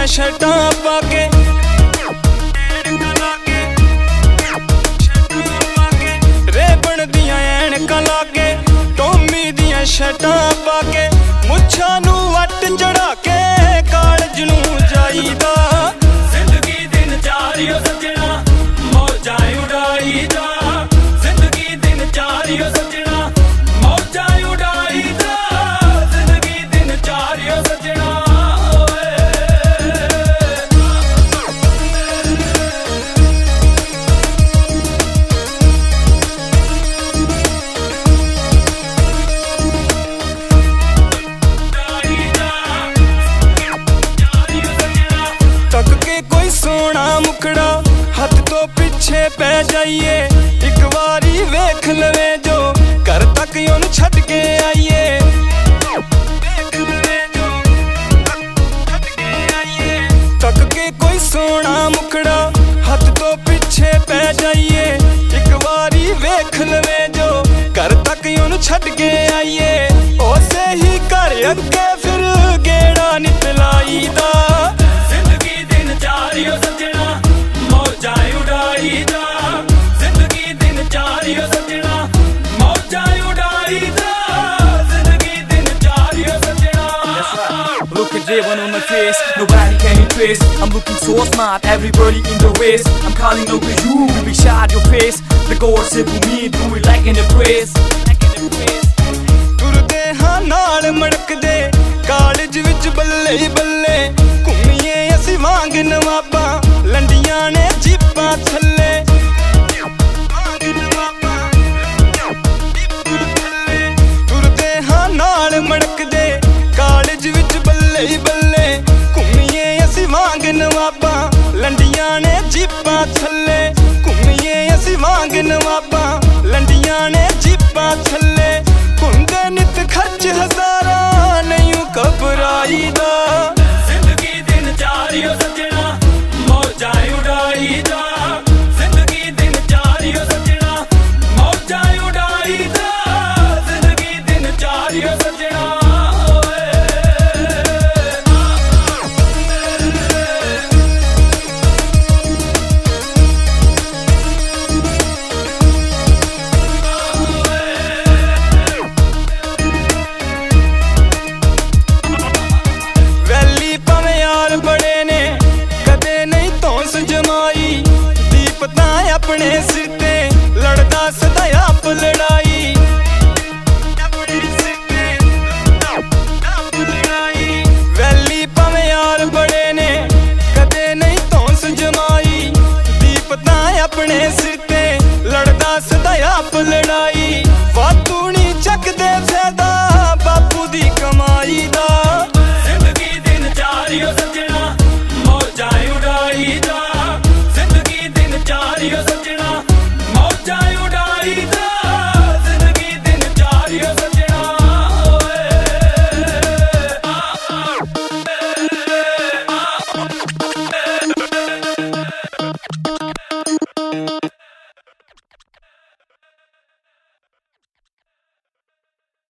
शर्टां पाके Ray-Ban दियां ऐनकां लाके Tommy दियां शर्टां पाके मुच्छां नूं वट चढ़ा के कालज नूं जाईदा जिंदगी दिन चारियो सजना मौजां उड़ाईदा जिंदगी दिन चारियो सजना मौजां उड़ाईदा जिंदगी दिन चारियो सजना सोना मुखड़ा हथ तो पिछे पै जाइए एक बारी वेख लवे जो घर तक ओनू छड्ड के आइए तक के कोई सोना मुखड़ा हथ तो पिछे पै जाइए एक बारी वेख लवे जो घर तक ओनू छड्ड के आइए उसे ही घर अगे फिर गेड़ा नितलाईदा जिंदगी दिन चारियो सजना मौजां उड़ाईदा जिंदगी दिन चारियो सजना मौजां उड़ाईदा जिंदगी दिन चारियो सजना Look at J1 on my face, nobody can impress. I'm looking so smart, everybody in the race. I'm calling out to you, we shot your face. The God said to me, do it like in a praise. तुरदे हाँ नाल मड़कदे college विच बल्ले बल्ले घूमीए असीं वांग नवाबा लंडियां ने जीपां थल्ले तुरदे हाँ नाल मड़कदे college विच बल्ले बल्ले घूमीए असीं वांग नवाबा लंडियां ने जीपां थल्ले घूमीए असीं वांग नवाबा लंडियां ने जीपां थल्ले हुंदे नित खर्च हज़ारां नहीं घबराईदा जिंदगी दिन चारियो सजना मौजां उड़ाईदा जिंदगी दिन चारियो सजना मौजां उड़ाईदा जिंदगी दिन चारियो सजना